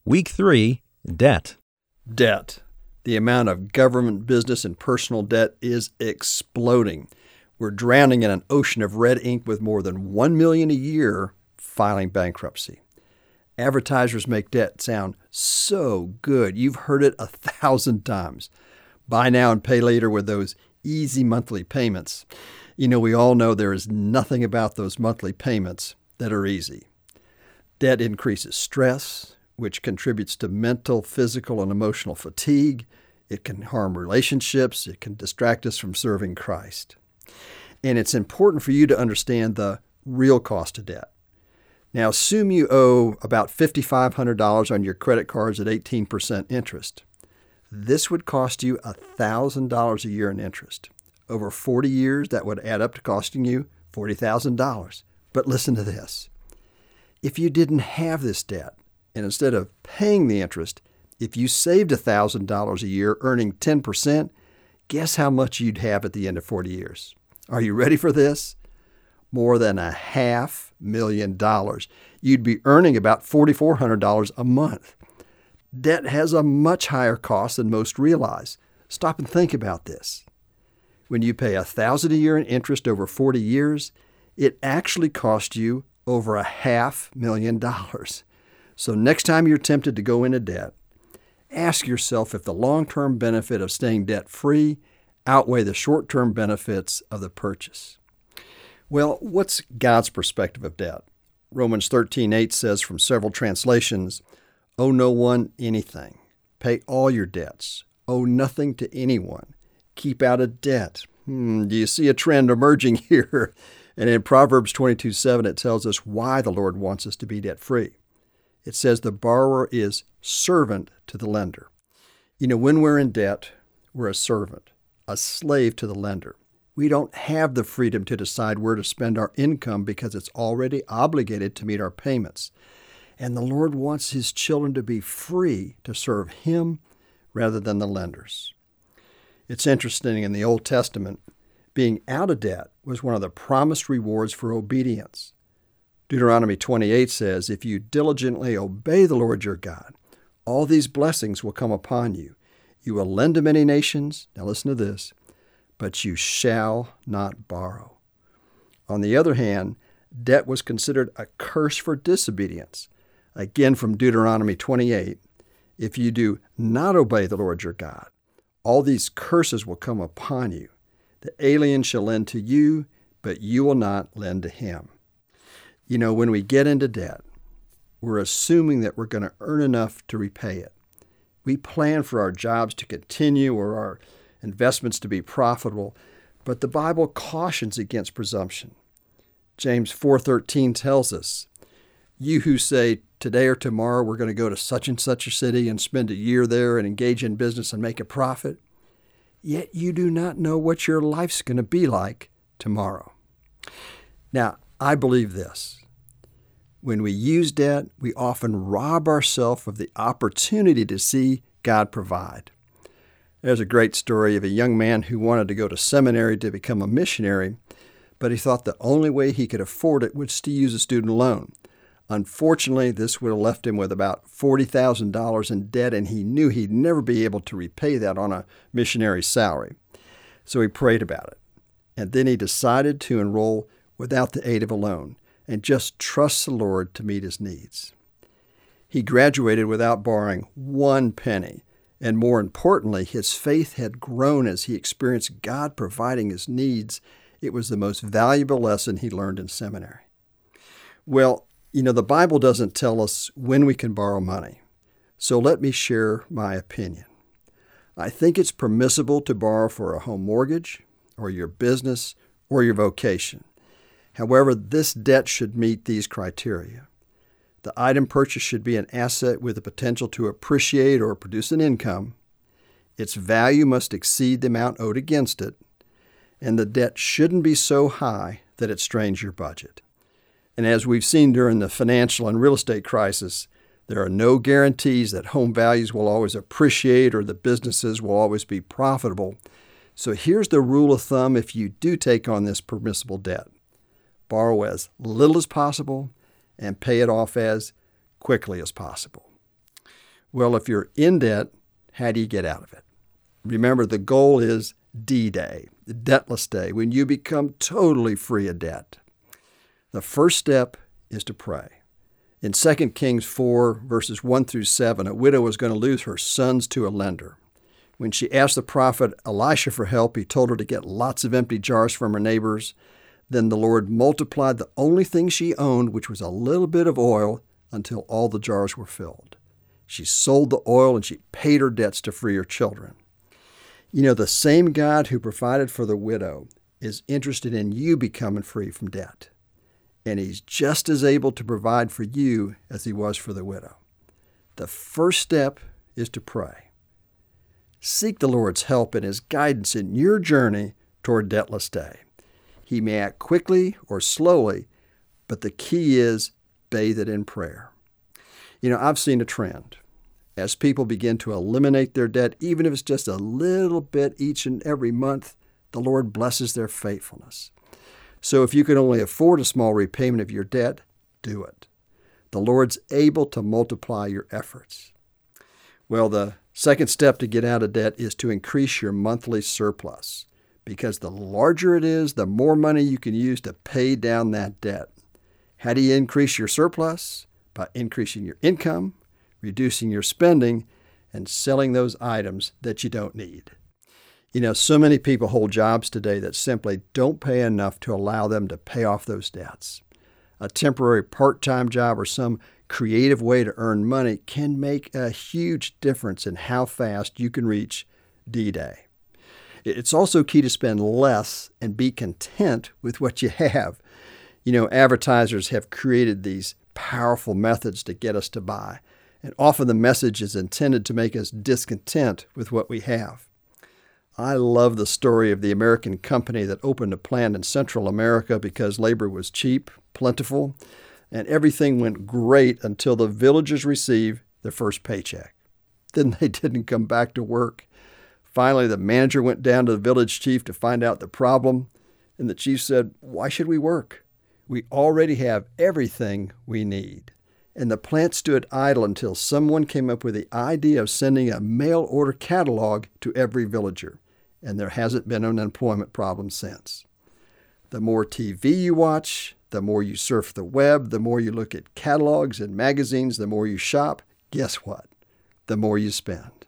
Week 3, Debt. Debt. The amount of government, business, and personal debt is exploding. We're drowning in an ocean of red ink with more than $1 million a year filing bankruptcy. Advertisers make debt sound so good. You've heard it 1,000 times. Buy now and pay later with those easy monthly payments. We all know there is nothing about those monthly payments that are easy. Debt increases stress, which contributes to mental, physical, and emotional fatigue. It can harm relationships. It can distract us from serving Christ. And it's important for you to understand the real cost of debt. Now, assume you owe about $5,500 on your credit cards at 18% interest. This would cost you $1,000 a year in interest. Over 40 years, that would add up to costing you $40,000. But listen to this. If you didn't have this debt, and instead of paying the interest, if you saved $1,000 a year, earning 10%, guess how much you'd have at the end of 40 years? Are you ready for this? More than $500,000. You'd be earning about $4,400 a month. Debt has a much higher cost than most realize. Stop and think about this. When you pay $1,000 a year in interest over 40 years, it actually costs you over $500,000. So next time you're tempted to go into debt, ask yourself if the long-term benefit of staying debt-free outweigh the short-term benefits of the purchase. Well, what's God's perspective of debt? Romans 13:8 says from several translations, "Owe no one anything. Pay all your debts. Owe nothing to anyone. Keep out of debt." Do you see a trend emerging here? And in Proverbs 22:7, it tells us why the Lord wants us to be debt-free. It says the borrower is servant to the lender. When we're in debt, we're a servant, a slave to the lender. We don't have the freedom to decide where to spend our income because it's already obligated to meet our payments. And the Lord wants His children to be free to serve Him rather than the lenders. It's interesting, in the Old Testament, being out of debt was one of the promised rewards for obedience. Deuteronomy 28 says, "If you diligently obey the Lord your God, all these blessings will come upon you. You will lend to many nations," now listen to this, "but you shall not borrow." On the other hand, debt was considered a curse for disobedience. Again, from Deuteronomy 28, "If you do not obey the Lord your God, all these curses will come upon you. The alien shall lend to you, but you will not lend to him." When we get into debt, we're assuming that we're going to earn enough to repay it. We plan for our jobs to continue or our investments to be profitable, but the Bible cautions against presumption. James 4:13 tells us, "You who say, 'Today or tomorrow we're going to go to such and such a city and spend a year there and engage in business and make a profit,' yet you do not know what your life's going to be like tomorrow." Now, I believe this. When we use debt, we often rob ourselves of the opportunity to see God provide. There's a great story of a young man who wanted to go to seminary to become a missionary, but he thought the only way he could afford it was to use a student loan. Unfortunately, this would have left him with about $40,000 in debt, and he knew he'd never be able to repay that on a missionary salary. So he prayed about it, and then he decided to enroll without the aid of a loan and just trust the Lord to meet his needs. He graduated without borrowing one penny, and more importantly, his faith had grown as he experienced God providing his needs. It was the most valuable lesson he learned in seminary. Well, the Bible doesn't tell us when we can borrow money, so let me share my opinion. I think it's permissible to borrow for a home mortgage, or your business, or your vocation. However, this debt should meet these criteria. The item purchased should be an asset with the potential to appreciate or produce an income. Its value must exceed the amount owed against it. And the debt shouldn't be so high that it strains your budget. And as we've seen during the financial and real estate crisis, there are no guarantees that home values will always appreciate or the businesses will always be profitable. So here's the rule of thumb if you do take on this permissible debt. Borrow as little as possible and pay it off as quickly as possible. Well, if you're in debt, how do you get out of it? Remember, the goal is D-Day, the debtless day, when you become totally free of debt. The first step is to pray. In 2 Kings 4, verses 1 through 7, a widow was going to lose her sons to a lender. When she asked the prophet Elisha for help, he told her to get lots of empty jars from her neighbors. Then the Lord multiplied the only thing she owned, which was a little bit of oil, until all the jars were filled. She sold the oil and she paid her debts to free her children. You know, the same God who provided for the widow is interested in you becoming free from debt. And he's just as able to provide for you as he was for the widow. The first step is to pray. Seek the Lord's help and his guidance in your journey toward debtless day. He may act quickly or slowly, but the key is bathe it in prayer. You know, I've seen a trend. As people begin to eliminate their debt, even if it's just a little bit each and every month, the Lord blesses their faithfulness. So if you can only afford a small repayment of your debt, do it. The Lord's able to multiply your efforts. Well, the second step to get out of debt is to increase your monthly surplus, because the larger it is, the more money you can use to pay down that debt. How do you increase your surplus? By increasing your income, reducing your spending, and selling those items that you don't need. You know, so many people hold jobs today that simply don't pay enough to allow them to pay off those debts. A temporary part-time job or some creative way to earn money can make a huge difference in how fast you can reach D-Day. It's also key to spend less and be content with what you have. You know, advertisers have created these powerful methods to get us to buy, and often the message is intended to make us discontent with what we have. I love the story of the American company that opened a plant in Central America because labor was cheap, plentiful, and everything went great until the villagers received their first paycheck. Then they didn't come back to work. Finally, the manager went down to the village chief to find out the problem, and the chief said, "Why should we work? We already have everything we need." And the plant stood idle until someone came up with the idea of sending a mail order catalog to every villager. And there hasn't been an unemployment problem since. The more TV you watch, the more you surf the web, the more you look at catalogs and magazines, the more you shop, guess what? The more you spend.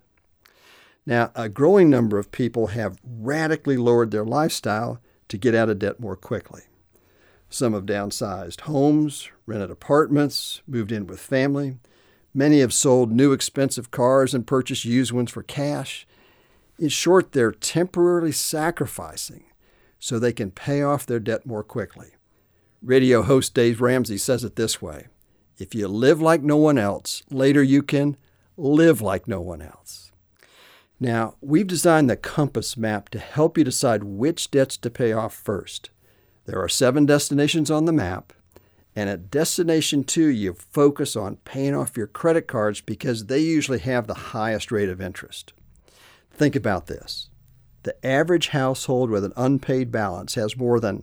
Now, a growing number of people have radically lowered their lifestyle to get out of debt more quickly. Some have downsized homes, rented apartments, moved in with family. Many have sold new expensive cars and purchased used ones for cash. In short, they're temporarily sacrificing so they can pay off their debt more quickly. Radio host Dave Ramsey says it this way: if you live like no one else, later you can live like no one else. Now, we've designed the Compass map to help you decide which debts to pay off first. There are 7 destinations on the map, and at Destination 2, you focus on paying off your credit cards because they usually have the highest rate of interest. Think about this. The average household with an unpaid balance has more than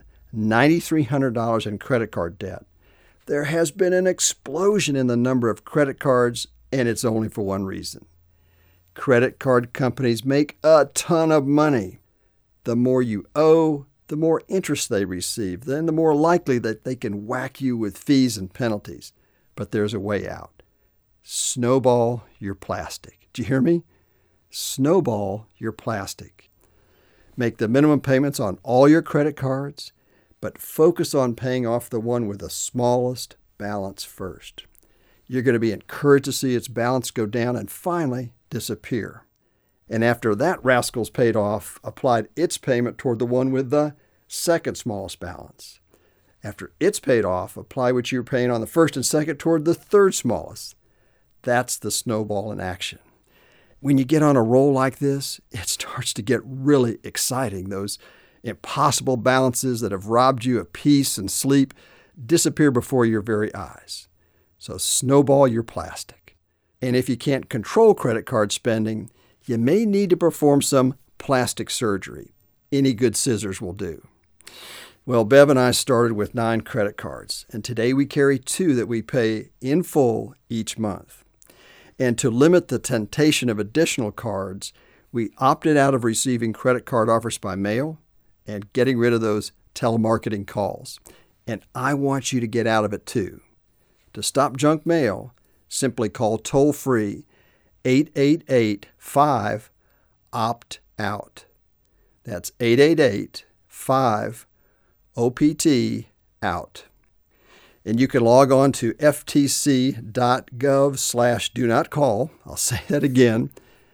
$9,300 in credit card debt. There has been an explosion in the number of credit cards, and it's only for one reason. Credit card companies make a ton of money. The more you owe, the more interest they receive, then the more likely that they can whack you with fees and penalties. But there's a way out. Snowball your plastic. Do you hear me? Snowball your plastic. Make the minimum payments on all your credit cards, but focus on paying off the one with the smallest balance first. You're going to be encouraged to see its balance go down and finally disappear. And after that rascal's paid off, applied its payment toward the one with the second smallest balance. After it's paid off, apply what you were paying on the first and second toward the third smallest. That's the snowball in action. When you get on a roll like this, it starts to get really exciting. Those impossible balances that have robbed you of peace and sleep disappear before your very eyes. So snowball your plastic. And if you can't control credit card spending, you may need to perform some plastic surgery. Any good scissors will do. Well, Bev and I started with 9 credit cards, and today we carry 2 that we pay in full each month. And to limit the temptation of additional cards, we opted out of receiving credit card offers by mail and getting rid of those telemarketing calls. And I want you to get out of it too. To stop junk mail, simply call toll-free 888-5-OPT-OUT. That's 888-5-OPT-OUT. And you can log on to ftc.gov/do-not-call. I'll say that again,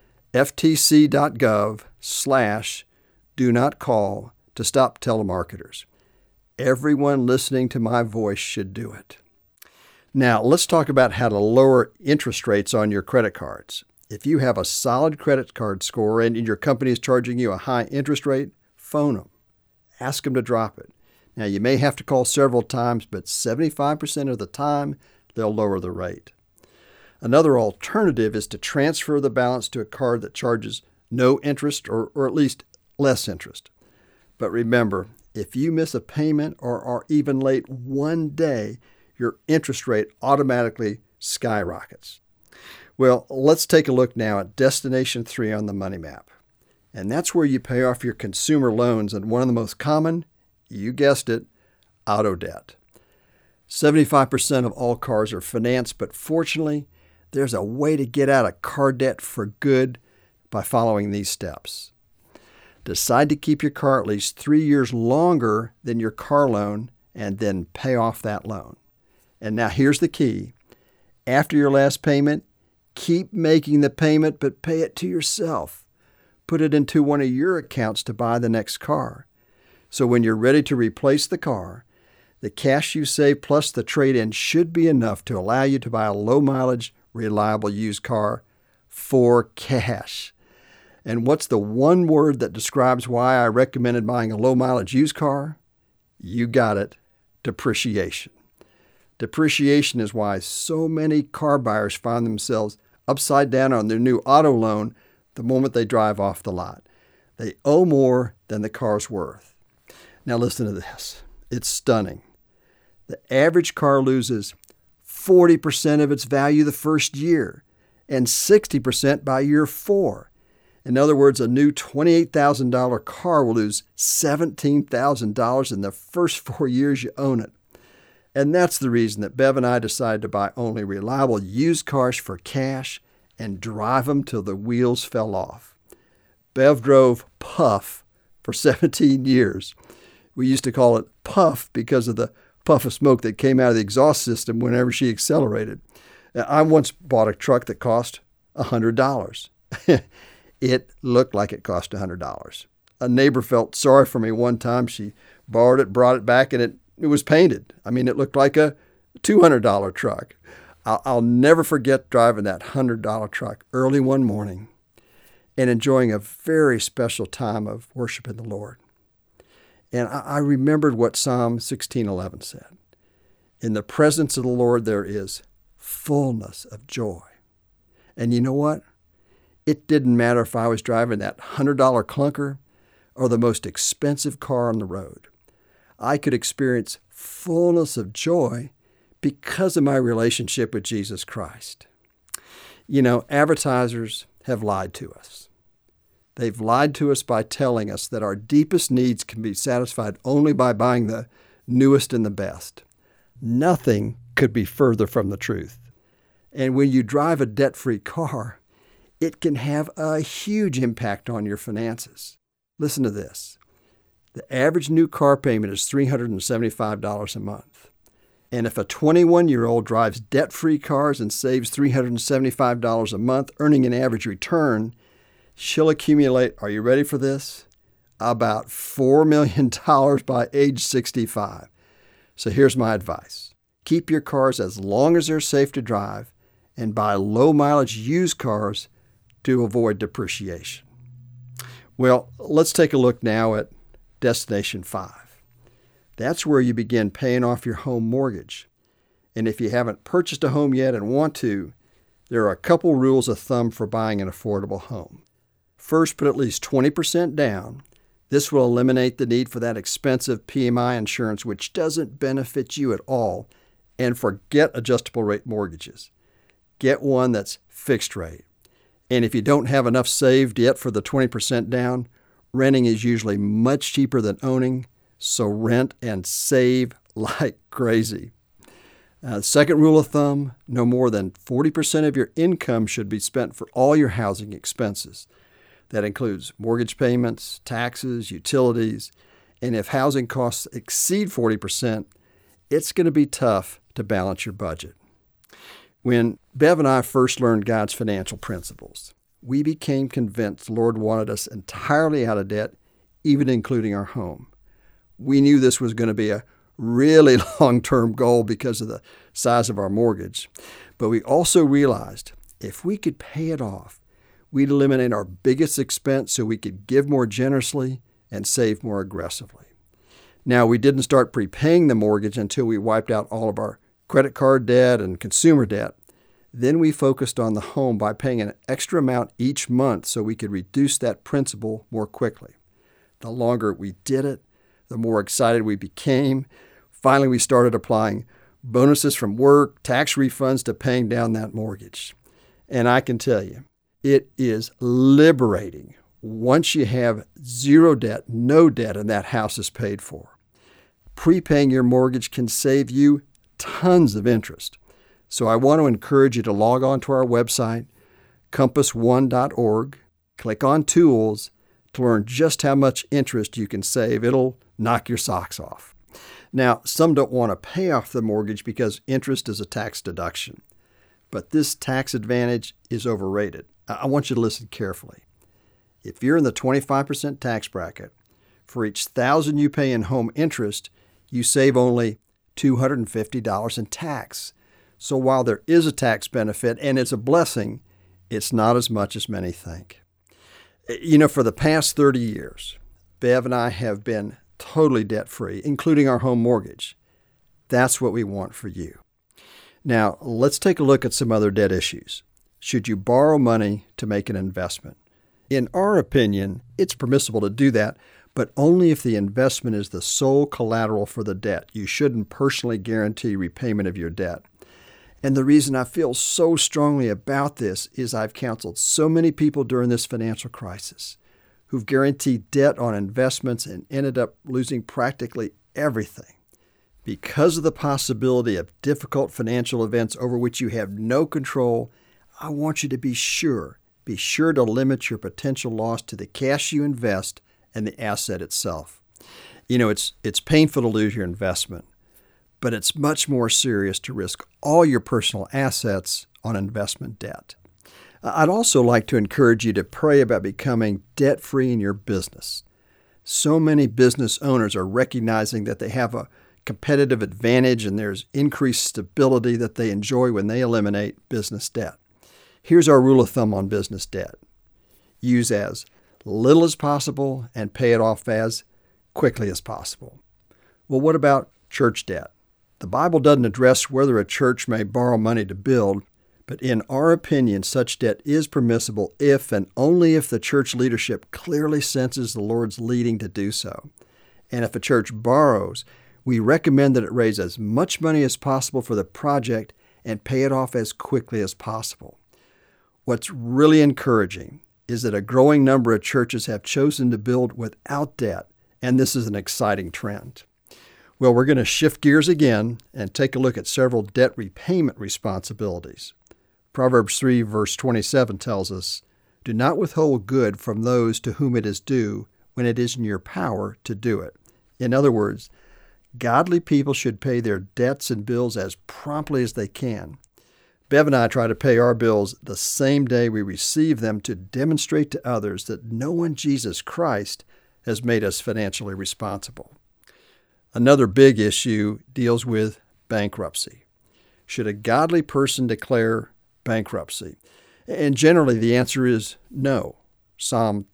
ftc.gov/do-not-call to stop telemarketers. Everyone listening to my voice should do it. Now, let's talk about how to lower interest rates on your credit cards. If you have a solid credit card score and your company is charging you a high interest rate, phone them. Ask them to drop it. Now, you may have to call several times, but 75% of the time, they'll lower the rate. Another alternative is to transfer the balance to a card that charges no interest or at least less interest. But remember, if you miss a payment or are even late one day, your interest rate automatically skyrockets. Well, let's take a look now at Destination 3 on the money map. And that's where you pay off your consumer loans and one of the most common, you guessed it, auto debt. 75% of all cars are financed, but fortunately, there's a way to get out of car debt for good by following these steps. Decide to keep your car at least 3 years longer than your car loan and then pay off that loan. And now here's the key. After your last payment, keep making the payment, but pay it to yourself. Put it into one of your accounts to buy the next car. So when you're ready to replace the car, the cash you save plus the trade-in should be enough to allow you to buy a low-mileage, reliable used car for cash. And what's the one word that describes why I recommended buying a low-mileage used car? You got it, depreciation. Depreciation is why so many car buyers find themselves upside down on their new auto loan the moment they drive off the lot. They owe more than the car's worth. Now listen to this. It's stunning. The average car loses 40% of its value the first year and 60% by year 4. In other words, a new $28,000 car will lose $17,000 in the first 4 years you own it. And that's the reason that Bev and I decided to buy only reliable used cars for cash and drive them till the wheels fell off. Bev drove Puff for 17 years. We used to call it Puff because of the puff of smoke that came out of the exhaust system whenever she accelerated. I once bought a truck that cost $100. It looked like it cost $100. A neighbor felt sorry for me one time. She borrowed it, brought it back, and it was painted. I mean, it looked like a $200 truck. I'll never forget driving that $100 truck early one morning and enjoying a very special time of worshiping the Lord. And I remembered what Psalm 16:11 said. In the presence of the Lord there is fullness of joy. And you know what? It didn't matter if I was driving that $100 clunker or the most expensive car on the road. I could experience fullness of joy because of my relationship with Jesus Christ. You know, advertisers have lied to us. They've lied to us by telling us that our deepest needs can be satisfied only by buying the newest and the best. Nothing could be further from the truth. And when you drive a debt-free car, it can have a huge impact on your finances. Listen to this. The average new car payment is $375 a month. And if a 21-year-old drives debt-free cars and saves $375 a month, earning an average return, she'll accumulate, are you ready for this? About $4 million by age 65. So here's my advice. Keep your cars as long as they're safe to drive and buy low-mileage used cars to avoid depreciation. Well, let's take a look now at Destination 5. That's where you begin paying off your home mortgage. And if you haven't purchased a home yet and want to, there are a couple rules of thumb for buying an affordable home. First, put at least 20% down. This will eliminate the need for that expensive PMI insurance, which doesn't benefit you at all, and forget adjustable rate mortgages. get one that's fixed rate. And if you don't have enough saved yet for the 20% down, renting is usually much cheaper than owning, so rent and save like crazy. Second rule of thumb, no more than 40% of your income should be spent for all your housing expenses. That includes mortgage payments, taxes, utilities, and if housing costs exceed 40%, it's going to be tough to balance your budget. When Bev and I first learned God's financial principles, we became convinced the Lord wanted us entirely out of debt, even including our home. We knew this was going to be a really long-term goal because of the size of our mortgage, but we also realized if we could pay it off, we'd eliminate our biggest expense so we could give more generously and save more aggressively. Now, we didn't start prepaying the mortgage until we wiped out all of our credit card debt and consumer debt. Then we focused on the home by paying an extra amount each month so we could reduce that principal more quickly. The longer we did it, the more excited we became. Finally, we started applying bonuses from work, tax refunds to paying down that mortgage. And I can tell you, it is liberating once you have zero debt, no debt, and that house is paid for. Prepaying your mortgage can save you tons of interest. So I want to encourage you to log on to our website, compass1.org, click on Tools to learn just how much interest you can save. It'll knock your socks off. Now, some don't want to pay off the mortgage because interest is a tax deduction. But this tax advantage is overrated. I want you to listen carefully. If you're in the 25% tax bracket, for each $1,000 you pay in home interest, you save only $250 in tax. So while there is a tax benefit and it's a blessing, it's not as much as many think. You know, for the past 30 years, Bev and I have been totally debt-free, including our home mortgage. That's what we want for you. Now, let's take a look at some other debt issues. Should you borrow money to make an investment? In our opinion, it's permissible to do that, but only if the investment is the sole collateral for the debt. You shouldn't personally guarantee repayment of your debt. And the reason I feel so strongly about this is I've counseled so many people during this financial crisis who've guaranteed debt on investments and ended up losing practically everything. Because of the possibility of difficult financial events over which you have no control, I want you to be sure to limit your potential loss to the cash you invest and the asset itself. You know, it's painful to lose your investment, but it's much more serious to risk all your personal assets on investment debt. I'd also like to encourage you to pray about becoming debt-free in your business. So many business owners are recognizing that they have a competitive advantage and there's increased stability that they enjoy when they eliminate business debt. Here's our rule of thumb on business debt. Use as little as possible and pay it off as quickly as possible. Well, what about church debt? The Bible doesn't address whether a church may borrow money to build, but in our opinion, such debt is permissible if and only if the church leadership clearly senses the Lord's leading to do so. And if a church borrows, we recommend that it raise as much money as possible for the project and pay it off as quickly as possible. What's really encouraging is that a growing number of churches have chosen to build without debt, and this is an exciting trend. Well, we're going to shift gears again and take a look at several debt repayment responsibilities. Proverbs 3, verse 27 tells us, "Do not withhold good from those to whom it is due when it is in your power to do it." In other words, godly people should pay their debts and bills as promptly as they can. Bev and I try to pay our bills the same day we receive them to demonstrate to others that knowing Jesus Christ has made us financially responsible. Another big issue deals with bankruptcy. Should a godly person declare bankruptcy? And generally the answer is no. Psalm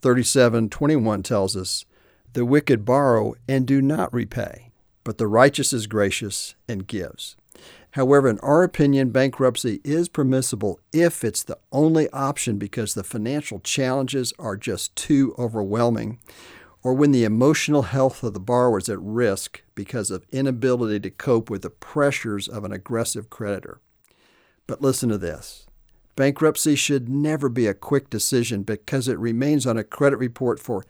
37:21 tells us, "The wicked borrow and do not repay, but the righteous is gracious and gives." However, in our opinion, bankruptcy is permissible if it's the only option because the financial challenges are just too overwhelming, or when the emotional health of the borrower is at risk because of inability to cope with the pressures of an aggressive creditor. But listen to this. Bankruptcy should never be a quick decision because it remains on a credit report for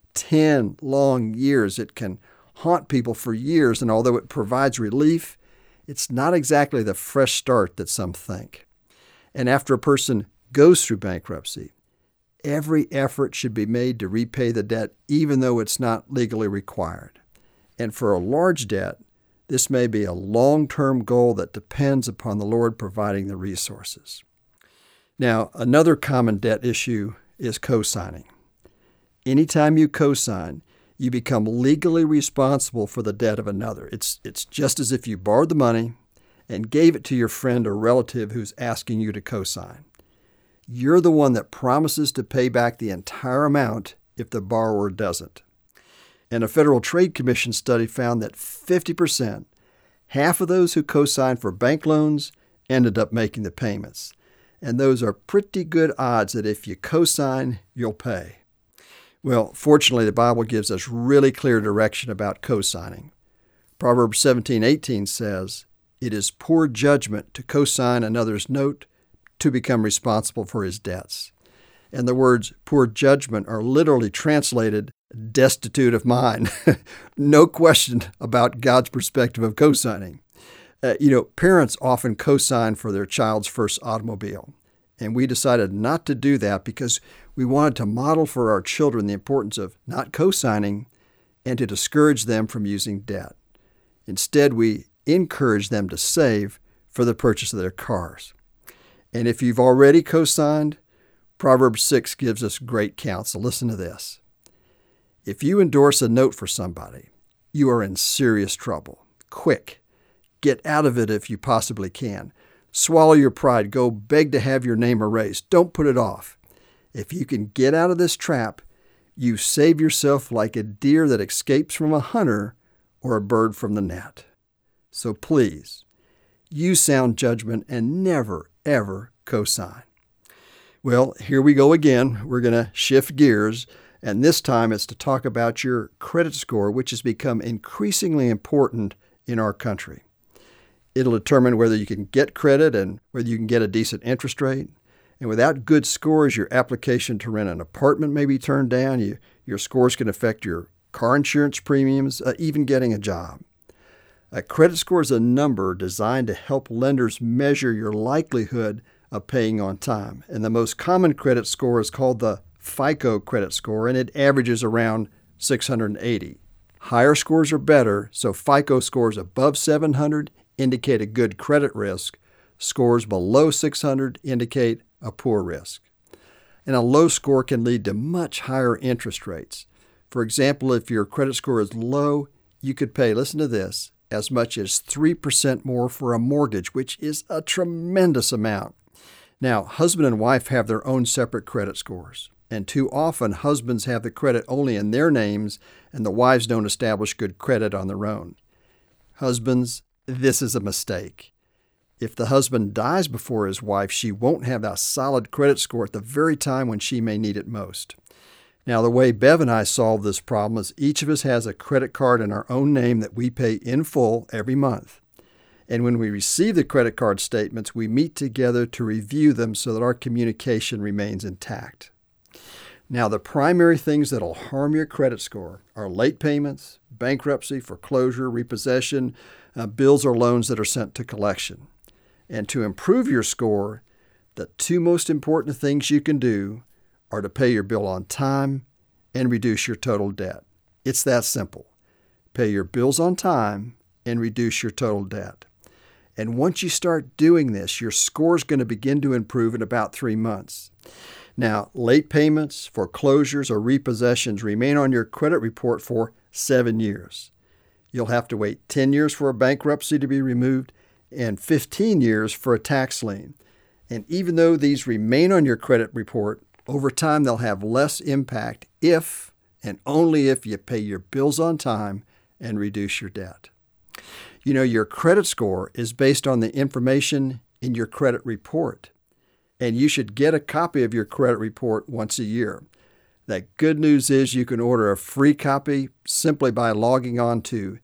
10 long years. It can haunt people for years, and although it provides relief, it's not exactly the fresh start that some think. And after a person goes through bankruptcy, every effort should be made to repay the debt, even though it's not legally required. And for a large debt, this may be a long-term goal that depends upon the Lord providing the resources. Now, another common debt issue is co-signing. Anytime you co-sign, you become legally responsible for the debt of another. It's just as if you borrowed the money and gave it to your friend or relative who's asking you to co-sign. You're the one that promises to pay back the entire amount if the borrower doesn't. And a Federal Trade Commission study found that 50%, half of those who co-signed for bank loans, ended up making the payments. And those are pretty good odds that if you co-sign, you'll pay. Well, fortunately, the Bible gives us really clear direction about co-signing. Proverbs 17:18 says, "It is poor judgment to co-sign another's note to become responsible for his debts." And the words poor judgment are literally translated destitute of mind. No question about God's perspective of co-signing. Parents often co-sign for their child's first automobile. And we decided not to do that because we wanted to model for our children the importance of not co-signing and to discourage them from using debt. Instead, we encourage them to save for the purchase of their cars. And if you've already co-signed, Proverbs 6 gives us great counsel. Listen to this. If you endorse a note for somebody, you are in serious trouble. Quick, get out of it if you possibly can. Swallow your pride. Go beg to have your name erased. Don't put it off. If you can get out of this trap, you save yourself like a deer that escapes from a hunter or a bird from the net. So please, use sound judgment and never, ever co-sign. Well, here we go again. We're going to shift gears, and this time it's to talk about your credit score, which has become increasingly important in our country. It'll determine whether you can get credit and whether you can get a decent interest rate. And without good scores, your application to rent an apartment may be turned down. Your scores can affect your car insurance premiums, even getting a job. A credit score is a number designed to help lenders measure your likelihood of paying on time. And the most common credit score is called the FICO credit score, and it averages around 680. Higher scores are better, so FICO scores above 700 indicate a good credit risk. Scores below 600 indicate a poor risk. And a low score can lead to much higher interest rates. For example, if your credit score is low, you could pay, listen to this, as much as 3% more for a mortgage, which is a tremendous amount. Now, husband and wife have their own separate credit scores. And too often, husbands have the credit only in their names, and the wives don't establish good credit on their own. Husbands, this is a mistake. If the husband dies before his wife, she won't have that solid credit score at the very time when she may need it most. Now, the way Bev and I solve this problem is each of us has a credit card in our own name that we pay in full every month. And when we receive the credit card statements, we meet together to review them so that our communication remains intact. Now, the primary things that will harm your credit score are late payments, bankruptcy, foreclosure, repossession, bills or loans that are sent to collection. And to improve your score, the two most important things you can do are to pay your bill on time and reduce your total debt. It's that simple. Pay your bills on time and reduce your total debt. And once you start doing this, your score is going to begin to improve in about 3 months. Now, late payments, foreclosures, or repossessions remain on your credit report for 7 years. You'll have to wait 10 years for a bankruptcy to be removed and 15 years for a tax lien. And even though these remain on your credit report, over time they'll have less impact if and only if you pay your bills on time and reduce your debt. Your credit score is based on the information in your credit report, and you should get a copy of your credit report once a year. The good news is you can order a free copy simply by logging on to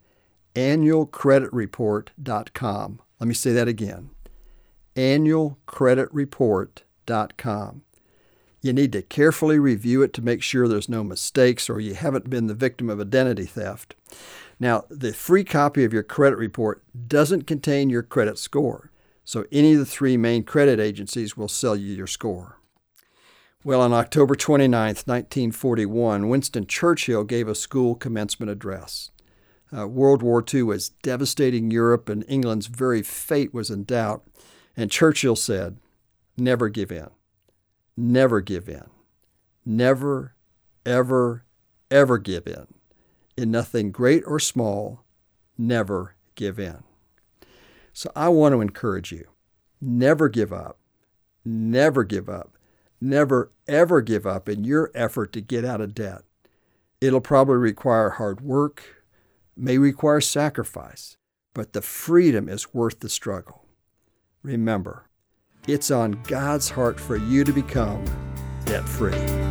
annualcreditreport.com. Let me say that again. Annualcreditreport.com. freedomofdebt.com. You need to carefully review it to make sure there's no mistakes or you haven't been the victim of identity theft. Now, the free copy of your credit report doesn't contain your credit score, so any of the three main credit agencies will sell you your score. Well, on October 29, 1941, Winston Churchill gave a school commencement address. World War II was devastating Europe, and England's very fate was in doubt. And Churchill said, "Never give in. Never give in. Never, ever, ever give in. In nothing great or small, never give in." So I want to encourage you. Never give up. Never give up. Never, ever give up in your effort to get out of debt. It'll probably require hard work, may require sacrifice, but the freedom is worth the struggle. Remember, it's on God's heart for you to become debt-free.